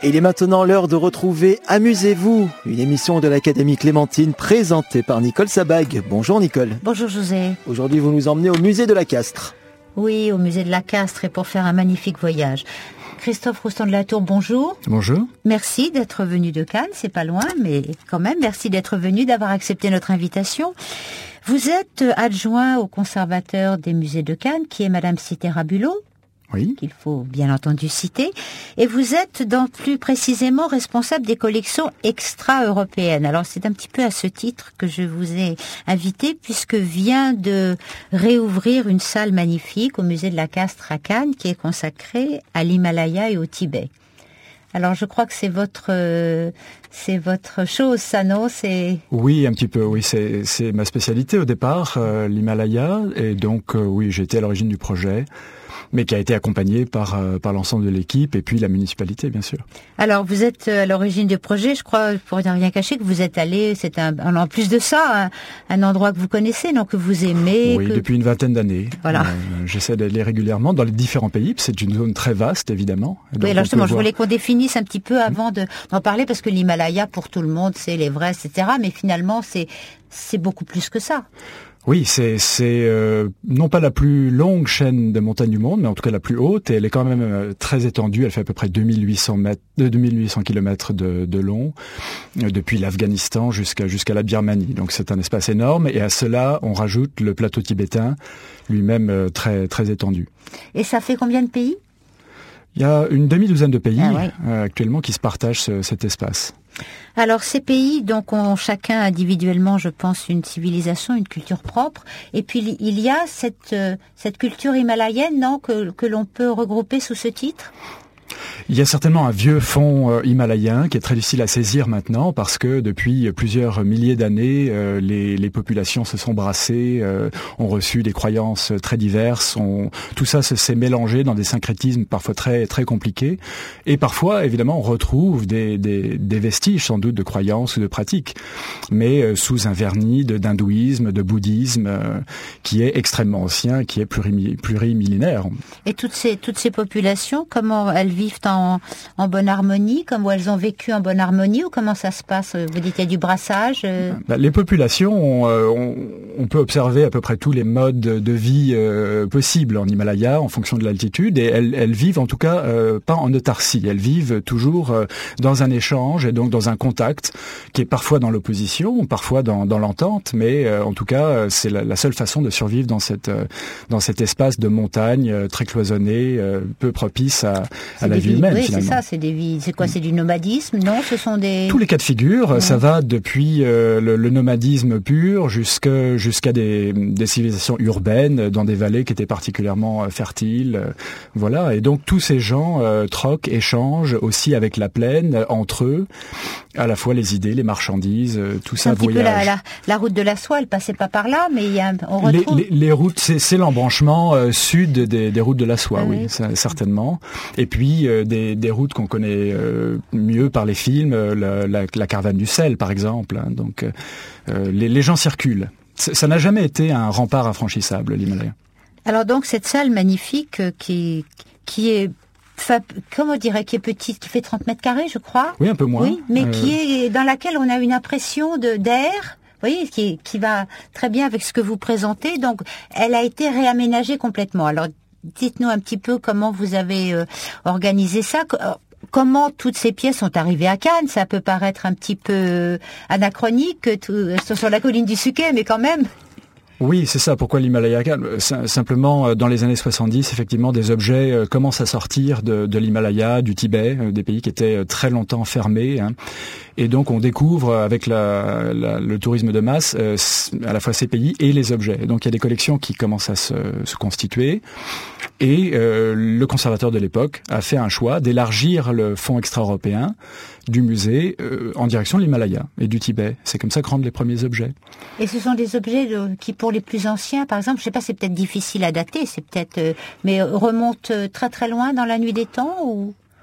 Il est maintenant l'heure de retrouver Amusez-vous, une émission de l'Académie Clémentine présentée par Nicole Sabag. Bonjour Nicole. Bonjour José. Aujourd'hui vous nous emmenez au musée de la Castres. Oui, au musée de la Castres et pour faire un magnifique voyage. Christophe Roustan de la Tour, bonjour. Bonjour. Merci d'être venu de Cannes, c'est pas loin, mais quand même, merci d'être venu, d'avoir accepté notre invitation. Vous êtes adjoint au conservateur des musées de Cannes, qui est Madame Citera Bulot. Oui. Qu'il faut bien entendu citer, et vous êtes plus précisément responsable des collections extra-européennes. Alors c'est un petit peu à ce titre que je vous ai invité, puisque vient de réouvrir une salle magnifique au musée de la Castres à Cannes, qui est consacrée à l'Himalaya et au Tibet. Alors je crois que c'est votre chose, ça, non? Oui, un petit peu. Oui, c'est ma spécialité au départ, l'Himalaya, et donc oui, j'ai été à l'origine du projet, mais qui a été accompagné par l'ensemble de l'équipe et puis la municipalité, bien sûr. Alors, vous êtes à l'origine du projet, je crois, pour rien cacher, que vous êtes allé, en plus de ça, un endroit que vous connaissez, donc que vous aimez. Oui, depuis une vingtaine d'années. Voilà. J'essaie d'aller régulièrement dans les différents pays, c'est une zone très vaste, évidemment. Oui, alors justement, je voulais qu'on définisse un petit peu avant d'en parler, parce que l'Himalaya, pour tout le monde, c'est l'Everest, etc., mais finalement, c'est beaucoup plus que ça. Oui, c'est non pas la plus longue chaîne de montagnes du monde, mais en tout cas la plus haute, et elle est quand même très étendue. Elle fait à peu près 2800 kilomètres de long, depuis l'Afghanistan jusqu'à la Birmanie. Donc c'est un espace énorme, et à cela on rajoute le plateau tibétain, lui-même très très étendu. Et ça fait combien de pays ? Il y a une demi-douzaine de pays actuellement qui se partagent cet espace. Alors ces pays donc ont chacun individuellement, je pense, une civilisation, une culture propre, et puis il y a cette culture himalayenne, non, que l'on peut regrouper sous ce titre ? Il y a certainement un vieux fond himalayen qui est très difficile à saisir maintenant, parce que depuis plusieurs milliers d'années, les populations se sont brassées, ont reçu des croyances très diverses, tout ça s'est mélangé dans des syncrétismes parfois très très compliqués, et parfois évidemment on retrouve des vestiges sans doute de croyances ou de pratiques, mais sous un vernis d'hindouisme, de bouddhisme qui est extrêmement ancien, qui est plurimillénaire. Et toutes ces populations, comment elles vivent en bonne harmonie, comme elles ont vécu en bonne harmonie, ou comment ça se passe ? Vous dites qu'il y a du brassage Les populations, on peut observer à peu près tous les modes de vie possibles en Himalaya en fonction de l'altitude, et elles vivent en tout cas pas en autarcie. Elles vivent toujours dans un échange et donc dans un contact qui est parfois dans l'opposition, parfois dans l'entente, mais en tout cas c'est la seule façon de survivre dans cet espace de montagne très cloisonné, peu propice à la vie humaine. Oui, c'est ça, c'est quoi, c'est du nomadisme, non ? Ce sont des... Tous les cas de figure, ça va depuis le nomadisme pur jusqu'à des civilisations urbaines dans des vallées qui étaient particulièrement fertiles. Voilà, et donc tous ces gens troquent, échangent aussi avec la plaine, entre eux, à la fois les idées, les marchandises, tout ça voyage. C'est un petit peu la route de la soie, elle passait pas par là, mais on retrouve... Les routes, c'est l'embranchement sud des routes de la soie, oui, certainement. Et puis des routes qu'on connaît mieux par les films, la caravane du sel par exemple. Hein, donc les gens circulent. Ça n'a jamais été un rempart infranchissable, l'Himalaya. Alors donc cette salle magnifique qui est... Comment on dirait, qui est petite, qui fait 30 mètres carrés, je crois. Oui, un peu moins. Oui, mais dans laquelle on a une impression d'air, vous voyez, qui va très bien avec ce que vous présentez. Donc, elle a été réaménagée complètement. Alors, dites-nous un petit peu comment vous avez organisé ça. Comment toutes ces pièces sont arrivées à Cannes ? Ça peut paraître un petit peu anachronique, sur la colline du Suquet, mais quand même... Oui, c'est ça. Pourquoi l'Himalaya Cannes ? Simplement, dans les années 70, effectivement, des objets commencent à sortir de l'Himalaya, du Tibet, des pays qui étaient très longtemps fermés. Hein. Et donc, on découvre avec le tourisme de masse à la fois ces pays et les objets. Et donc, il y a des collections qui commencent à se constituer. Et le conservateur de l'époque a fait un choix d'élargir le fonds extra-européen du musée en direction de l'Himalaya et du Tibet. C'est comme ça que rentrent les premiers objets. Et ce sont des objets qui, pour les plus anciens, par exemple, je sais pas, c'est peut-être difficile à dater, mais remontent très très loin dans la nuit des temps ou...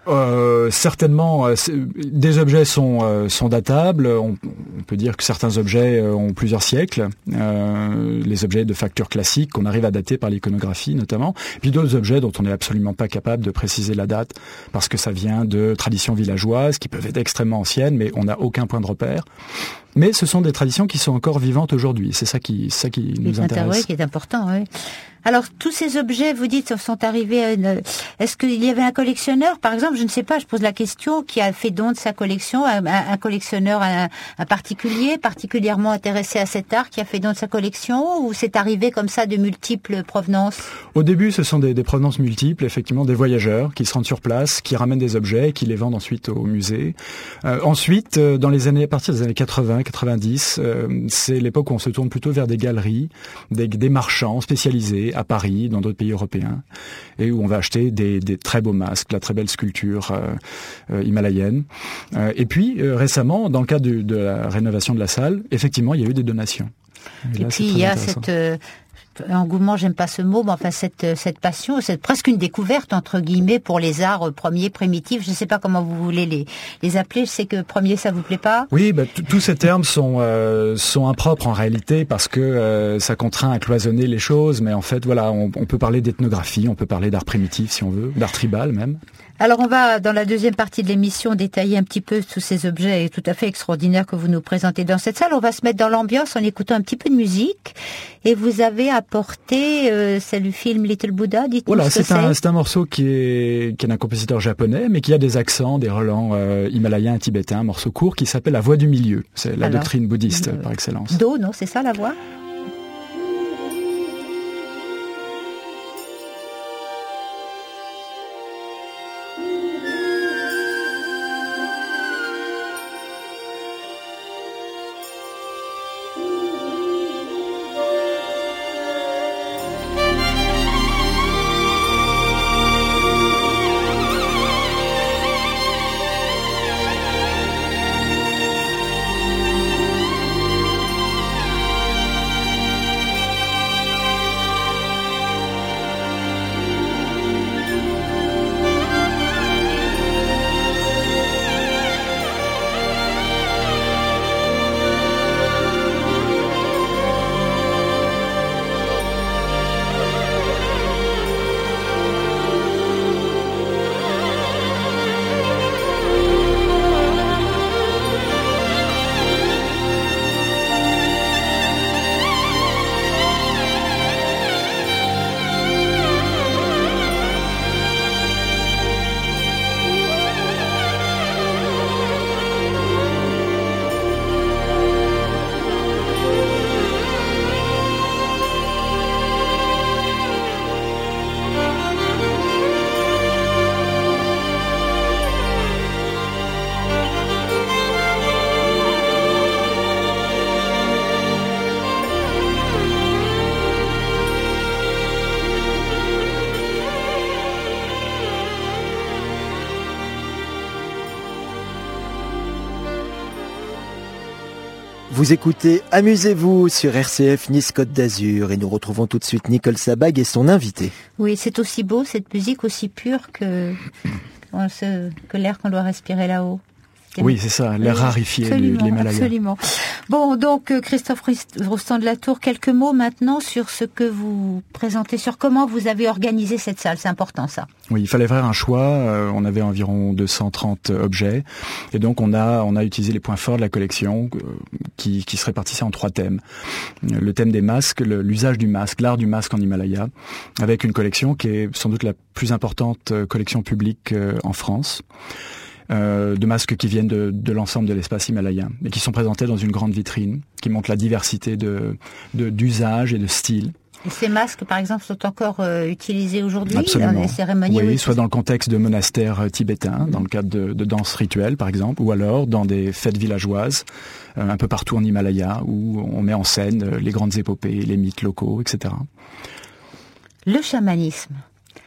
Certainement, des objets sont datables. On peut dire que certains objets ont plusieurs siècles. Les objets de facture classique qu'on arrive à dater par l'iconographie notamment. Puis d'autres objets dont on n'est absolument pas capable de préciser la date parce que ça vient de traditions villageoises qui peuvent être extrêmement anciennes, mais on n'a aucun point de repère. Mais ce sont des traditions qui sont encore vivantes aujourd'hui. C'est ça qui nous intéresse. Oui, qui est important, oui. Alors, tous ces objets, vous dites, sont arrivés est-ce qu'il y avait un collectionneur, par exemple, je ne sais pas, je pose la question, qui a fait don de sa collection, un collectionneur, un particulier, particulièrement intéressé à cet art, qui a fait don de sa collection, ou c'est arrivé comme ça de multiples provenances? Au début, ce sont des provenances multiples, effectivement, des voyageurs qui se rendent sur place, qui ramènent des objets et qui les vendent ensuite au musée. Ensuite, à partir des années 80, 90, c'est l'époque où on se tourne plutôt vers des galeries, des marchands spécialisés à Paris, dans d'autres pays européens, et où on va acheter des très beaux masques, la très belle sculpture himalayenne. Et puis, récemment, dans le cadre de la rénovation de la salle, effectivement, il y a eu des donations. Et puis, il y a cet engouement, j'aime pas ce mot, mais enfin cette passion, c'est presque une découverte entre guillemets pour les arts premiers, primitifs. Je ne sais pas comment vous voulez les appeler. Je sais que premier, ça vous plaît pas. Oui, tous ces termes sont impropres en réalité parce que ça contraint à cloisonner les choses. Mais en fait, voilà, on peut parler d'ethnographie, on peut parler d'art primitif si on veut, d'art tribal même. Alors on va, dans la deuxième partie de l'émission, détailler un petit peu tous ces objets tout à fait extraordinaires que vous nous présentez dans cette salle. On va se mettre dans l'ambiance en écoutant un petit peu de musique. Et vous avez apporté, c'est le film Little Buddha, dites-nous ce que c'est. C'est un morceau qui est d'un compositeur japonais, mais qui a des accents, des relents himalayens et tibétains, un morceau court qui s'appelle La Voie du Milieu. C'est la doctrine bouddhiste par excellence. Do, non, c'est ça la voie ? Vous écoutez Amusez-vous sur RCF Nice Côte d'Azur et nous retrouvons tout de suite Nicole Sabag et son invité. Oui, c'est aussi beau, cette musique aussi pure que l'air qu'on doit respirer là-haut. Oui, c'est ça, l'air raréfié de l'Himalaya. Absolument. Bon, donc Christophe Rostand de la Tour, quelques mots maintenant sur ce que vous présentez, sur comment vous avez organisé cette salle. C'est important, ça. Oui, il fallait faire un choix. On avait environ 230 objets, et donc on a utilisé les points forts de la collection qui se répartissaient en 3 thèmes. Le thème des masques, l'usage du masque, l'art du masque en Himalaya, avec une collection qui est sans doute la plus importante collection publique en France. De masques qui viennent de l'ensemble de l'espace himalayen et qui sont présentés dans une grande vitrine qui montre la diversité d'usages et de styles. Et ces masques, par exemple, sont encore utilisés aujourd'hui Absolument. dans les cérémonies? Oui, soit dans le contexte de monastères tibétains, dans le cadre de danses rituelles, par exemple, ou alors dans des fêtes villageoises, un peu partout en Himalaya, où on met en scène les grandes épopées, les mythes locaux, etc. Le chamanisme.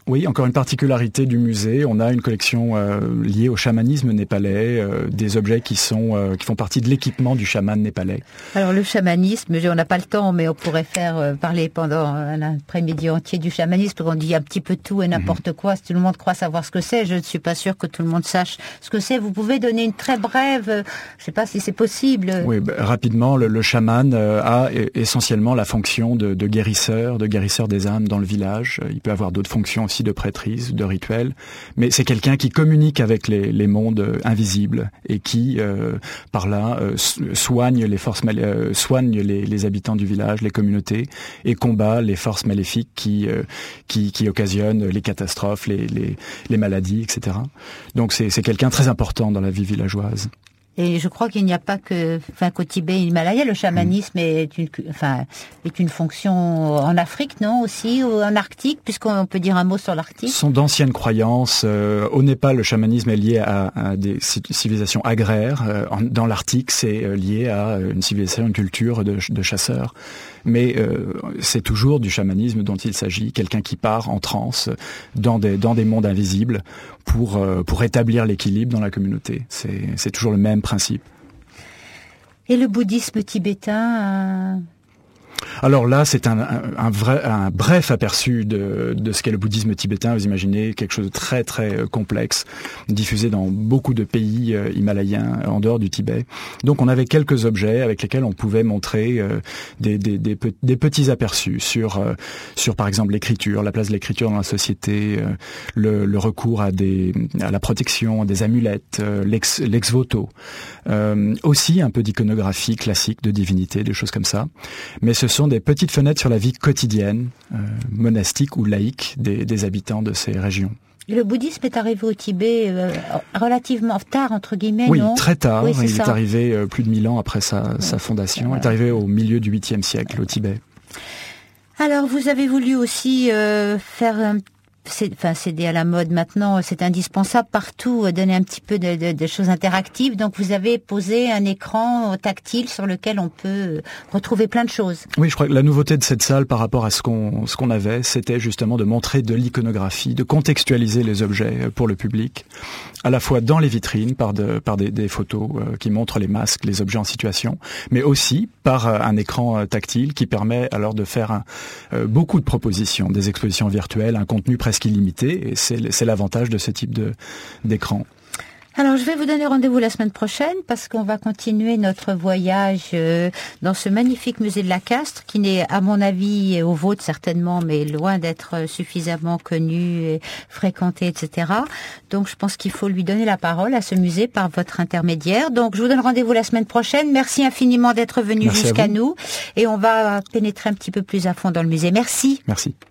Oui, encore une particularité du musée. On a une collection liée au chamanisme népalais, des objets qui font partie de l'équipement du chaman népalais. Alors le chamanisme, on n'a pas le temps, mais on pourrait faire parler pendant un après-midi entier du chamanisme, parce qu'on dit un petit peu tout et n'importe quoi. Si tout le monde croit savoir ce que c'est, je ne suis pas sûre que tout le monde sache ce que c'est. Vous pouvez donner une très brève, je ne sais pas si c'est possible. Oui, rapidement, le chaman a essentiellement la fonction de guérisseur des âmes dans le village. Il peut avoir d'autres fonctions aussi de prêtrise, de rituel, mais c'est quelqu'un qui communique avec les mondes invisibles et qui, par là, soigne les forces soigne les habitants du village, les communautés, et combat les forces maléfiques qui occasionnent les catastrophes, les maladies, etc. Donc c'est quelqu'un très important dans la vie villageoise. Et je crois qu'il n'y a pas qu'au Tibet et l'Himalaya, le chamanisme est une fonction en Afrique, non, aussi, ou en Arctique, puisqu'on peut dire un mot sur l'Arctique. Ce sont d'anciennes croyances. Au Népal, le chamanisme est lié à des civilisations agraires. Dans l'Arctique, c'est lié à une civilisation, une culture de chasseurs. Mais c'est toujours du chamanisme dont il s'agit, quelqu'un qui part en transe dans des mondes invisibles pour établir l'équilibre dans la communauté. C'est toujours le même principe. Et le bouddhisme tibétain Alors là, c'est un bref aperçu de ce qu'est le bouddhisme tibétain. Vous imaginez quelque chose de très très complexe, diffusé dans beaucoup de pays himalayens en dehors du Tibet. Donc on avait quelques objets avec lesquels on pouvait montrer des petits aperçus sur par exemple l'écriture, la place de l'écriture dans la société, le recours à la protection, des amulettes, l'ex voto, aussi un peu d'iconographie classique de divinité, des choses comme ça. Mais ce sont des petites fenêtres sur la vie quotidienne, monastique ou laïque des habitants de ces régions. Le bouddhisme est arrivé au Tibet relativement tard, entre guillemets, oui, non ? Très tard. Oui, il est arrivé plus de 1000 ans après sa fondation. Il est arrivé au milieu du 8e siècle au Tibet. Alors, vous avez voulu aussi faire céder à la mode maintenant, c'est indispensable partout, donner un petit peu de choses interactives. Donc vous avez posé un écran tactile sur lequel on peut retrouver plein de choses. Oui, je crois que la nouveauté de cette salle par rapport à ce qu'on avait, c'était justement de montrer de l'iconographie, de contextualiser les objets pour le public, à la fois dans les vitrines par des photos qui montrent les masques, les objets en situation, mais aussi par un écran tactile qui permet alors de faire beaucoup de propositions, des expositions virtuelles, un contenu presque illimité, et c'est l'avantage de ce type d'écran. Alors, je vais vous donner rendez-vous la semaine prochaine parce qu'on va continuer notre voyage dans ce magnifique musée de la Castre qui n'est, à mon avis, au vôtre certainement, mais loin d'être suffisamment connu, et fréquenté, etc. Donc, je pense qu'il faut lui donner la parole à ce musée par votre intermédiaire. Donc, je vous donne rendez-vous la semaine prochaine. Merci infiniment d'être venu jusqu'à nous et on va pénétrer un petit peu plus à fond dans le musée. Merci. Merci.